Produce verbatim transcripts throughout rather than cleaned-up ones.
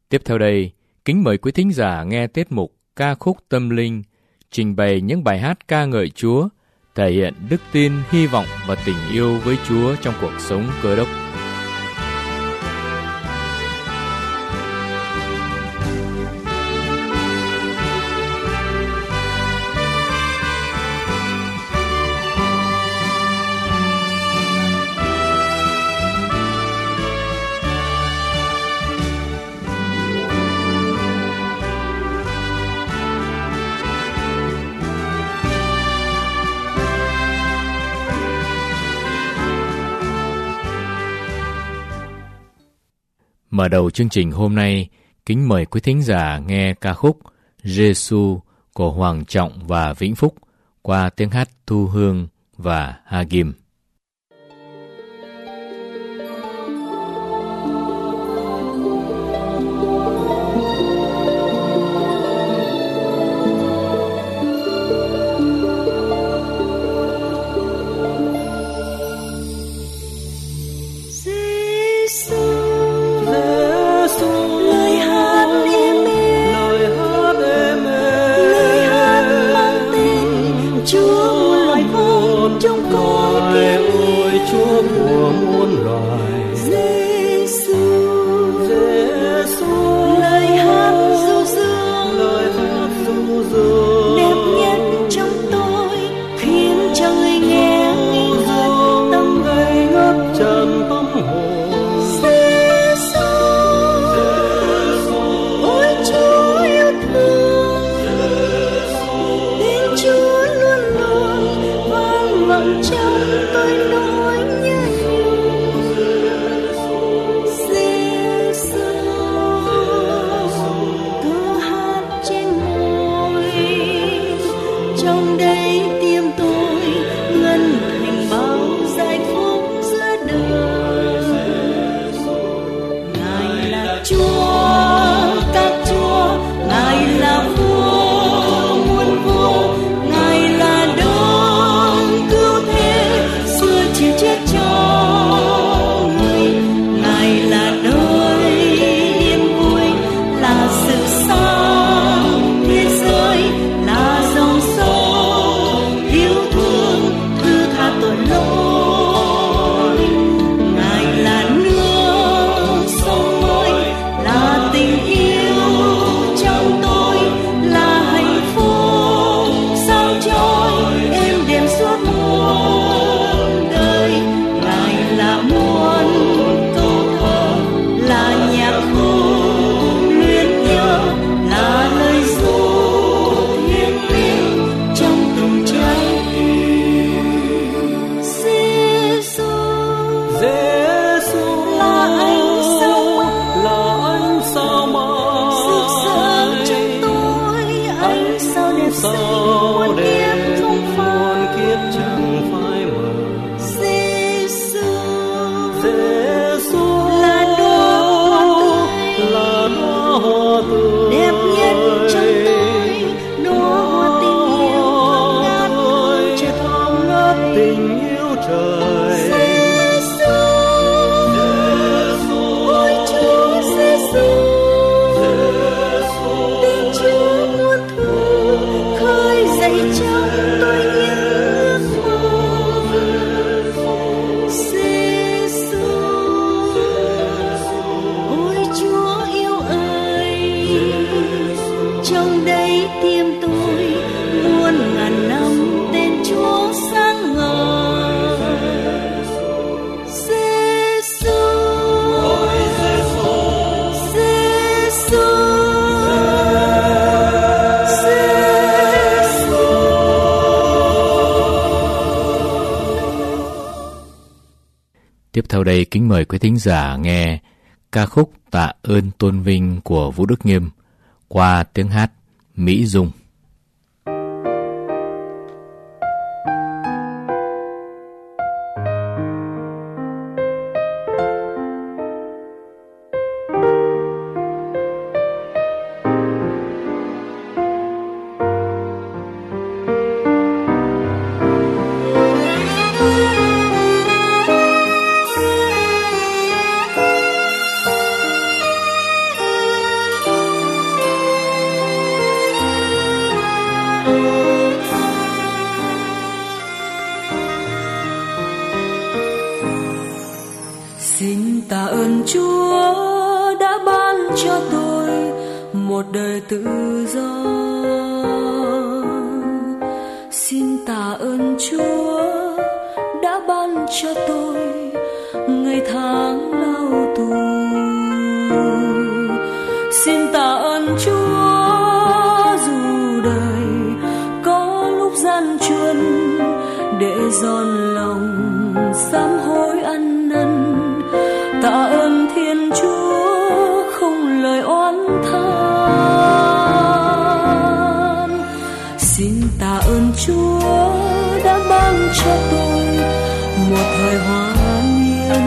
Tiếp theo đây, kính mời quý thính giả nghe tiết mục Ca khúc tâm linh, trình bày những bài hát ca ngợi Chúa, thể hiện đức tin, hy vọng và tình yêu với Chúa trong cuộc sống Cơ Đốc. Mở đầu chương trình hôm nay, kính mời quý thính giả nghe ca khúc Giê-xu của Hoàng Trọng và Vĩnh Phúc qua tiếng hát Thu Hương và Hagim. Tiếp theo đây, kính mời quý thính giả nghe ca khúc Tạ ơn tôn vinh của Vũ Đức Nghiêm qua tiếng hát Mỹ Dung. Hãy tháng lao tù. Xin tạ ơn Chúa dù đời có lúc gian truân, để giòn lòng sám hối ăn năn. Tạ ơn Thiên Chúa không lời oán than. Xin tạ ơn Chúa đã ban cho tôi một thời hòa yên,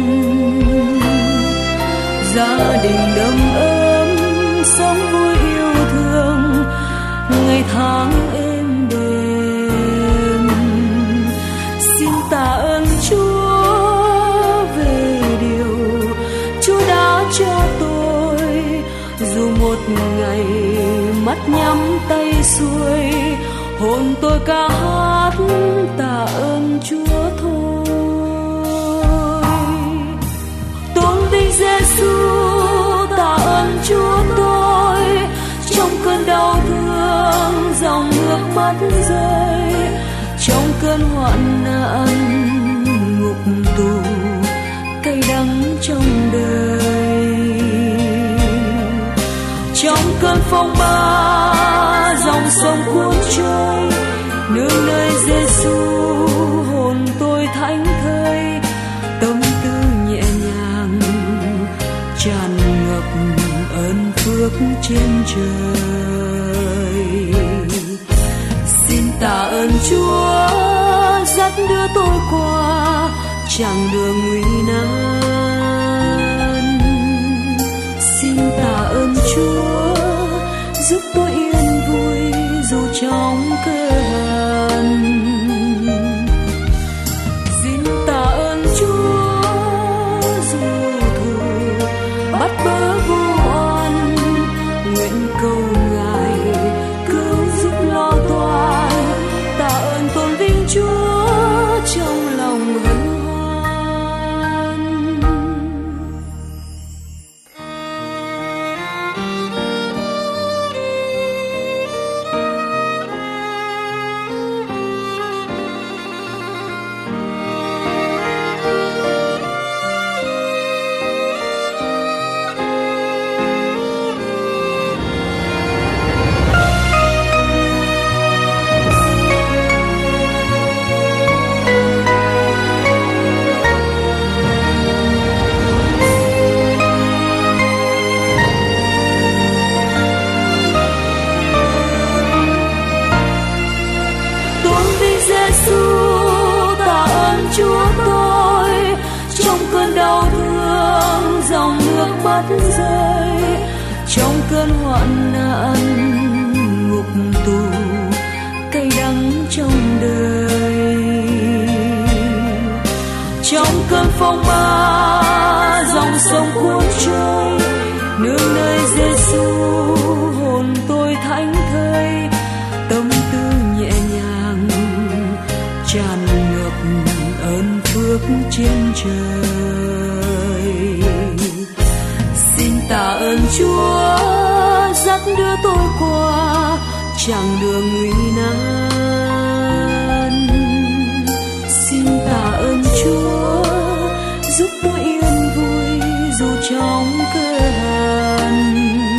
gia đình đầm ấm sống vui yêu thương, ngày tháng êm đềm. Xin tạ ơn Chúa về điều Chúa đã cho tôi, dù một ngày mắt nhắm tay xuôi, hồn tôi ca hát tạ ơn Chúa thôi. Tôn vinh Giêsu, tạ ơn Chúa tôi, trong cơn đau thương dòng nước mắt rơi, trong cơn hoạn nạn ngục tù cay đắng trong đời, trong cơn phong ba dòng sông cuốn trôi, nương nơi Giêsu hồn tôi thánh thơi, tâm tư nhẹ nhàng tràn ngập ơn phước trên trời. Xin tạ ơn Chúa dắt đưa tôi qua chặng đường nguy nan. Xin tạ ơn Chúa giúp tôi yên vui dù trong cơ hàn. Xin tạ ơn Chúa dù thù bắt bớ vô oan, nguyện cầu Ngài cứu giúp lo toan. Tạ ơn tôn vinh Chúa trong lòng hân hoan. Rơi trong cơn hoạn nạn ngục tù cay đắng trong đời, trong cơn phong ba dòng sông cuốn trôi, nương nơi Giêsu hồn tôi thánh thơi, tâm tư nhẹ nhàng tràn ngập ơn phước trên trời. Xin tạ ơn Chúa dắt đưa tôi qua chặng đường nguy nan. Xin tạ ơn Chúa giúp tôi yên vui dù trong cơ hàn.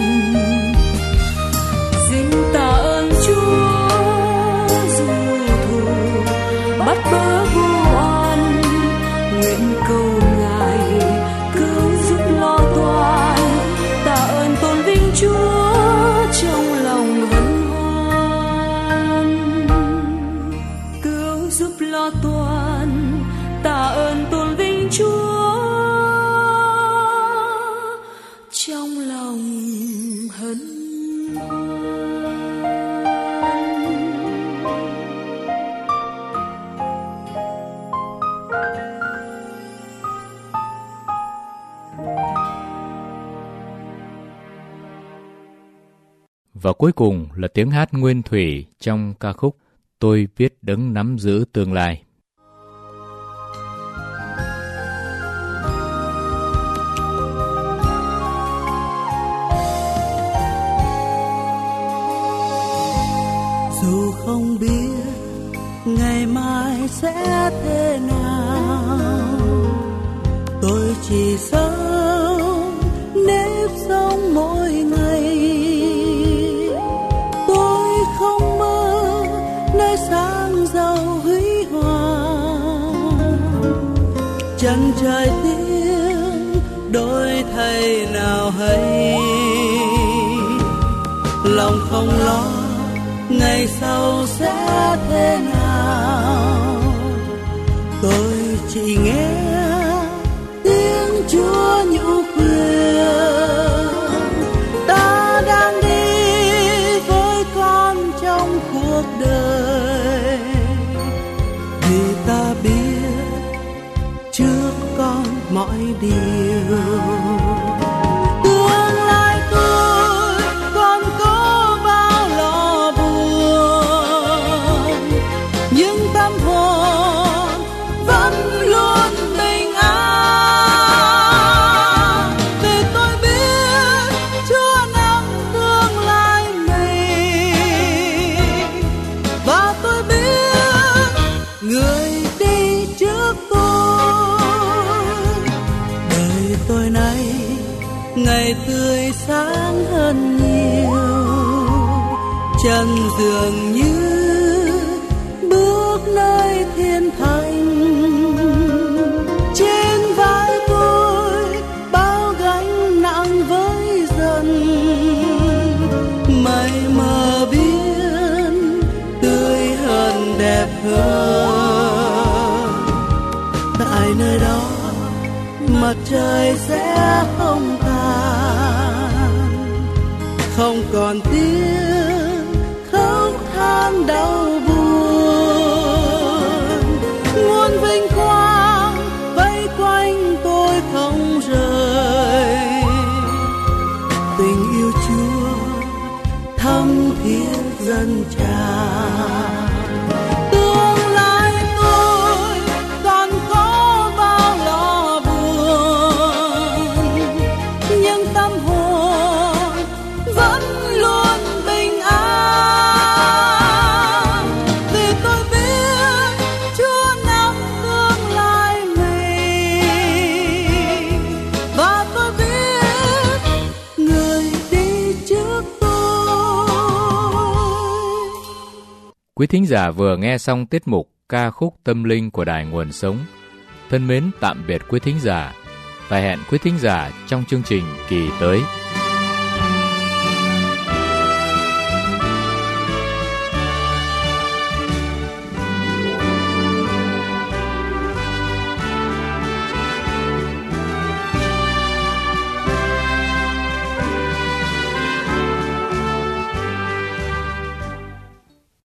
Xin tạ ơn Chúa dù thù bắt bớ vô oan, nguyện cầu Ngài cứu giúp lo toan. Tạ ơn tôn vinh Chúa trong lòng hân hoan, cứu giúp lo toan. Tạ ơn tôn vinh Chúa trong lòng hân hoan. Và cuối cùng là tiếng hát nguyên thủy trong ca khúc Tôi biết Đấng nắm giữ tương lai. Dù không biết ngày mai sẽ thế nào, tôi chỉ sống nếp sống mỗi ngày. Tôi không mơ nơi sáng giàu huy hoàng, chân trời tiếng đôi thay nào hay. Lòng không lo ngày sau sẽ thế nào, tôi chỉ nghe tiếng Chúa nhũ khuyên. Ta đang đi với con trong cuộc đời, vì ta biết trước con mọi điều. Tương lai tôi còn có bao lo buồn, nhưng tâm hồn vẫn luôn bình an. Vì tôi biết Chúa nắm tương lai mình, và tôi biết người đi trước tôi. Đời tôi nay ngày tươi sáng hơn nhiều, chân dường như bước nơi thiên thành. Trên vai tôi bao gánh nặng với dần, mây mờ biến tươi hơn đẹp hơn. Tại nơi đó mặt trời sẽ không tàn, không còn tiếng khóc than đau buồn. Muôn vinh quang vây quanh tôi không rời, tình yêu Chúa thắm thiết dâng tràn. Tương lai tôi còn có bao lo buồn, nhưng tâm hồn vẫn luôn bình an. Vì tôi biết Chúa nắm tương lai mình, và tôi biết người đi trước tôi. Quý thính giả vừa nghe xong tiết mục ca khúc tâm linh của Đài Nguồn Sống. Thân mến tạm biệt quý thính giả và hẹn quý thính giả trong chương trình kỳ tới.